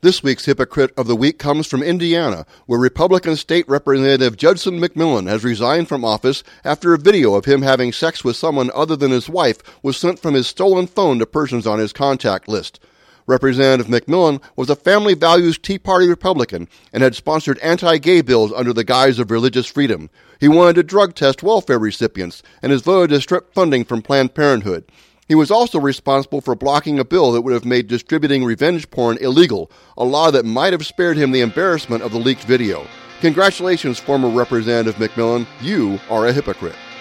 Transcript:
This week's Hypocrite of the Week comes from Indiana, where Republican State Representative Judson McMillan has resigned from office after a video of him having sex with someone other than his wife was sent from his stolen phone to persons on his contact list. Representative McMillan was a family values Tea Party Republican and had sponsored anti-gay bills under the guise of religious freedom. He wanted to drug test welfare recipients and has voted to strip funding from Planned Parenthood. He was also responsible for blocking a bill that would have made distributing revenge porn illegal, a law that might have spared him the embarrassment of the leaked video. Congratulations, former Representative McMillan. You are a hypocrite.